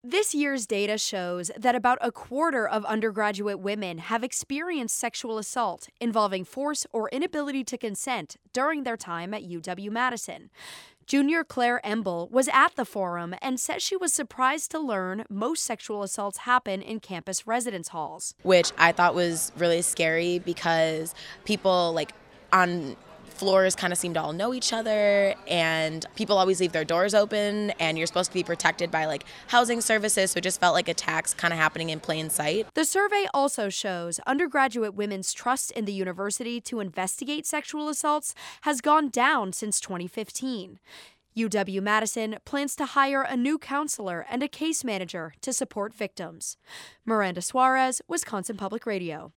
This year's data shows that about a quarter of undergraduate women have experienced sexual assault involving force or inability to consent during their time at UW-Madison. Junior Claire Emble was at the forum and says she was surprised to learn most sexual assaults happen in campus residence halls. Which I thought was really scary because people on floors kind of seem to all know each other, and people always leave their doors open, and you're supposed to be protected by housing services, so it just felt like attacks kind of happening in plain sight. The survey also shows undergraduate women's trust in the university to investigate sexual assaults has gone down since 2015. UW-Madison plans to hire a new counselor and a case manager to support victims. Miranda Suarez, Wisconsin Public Radio.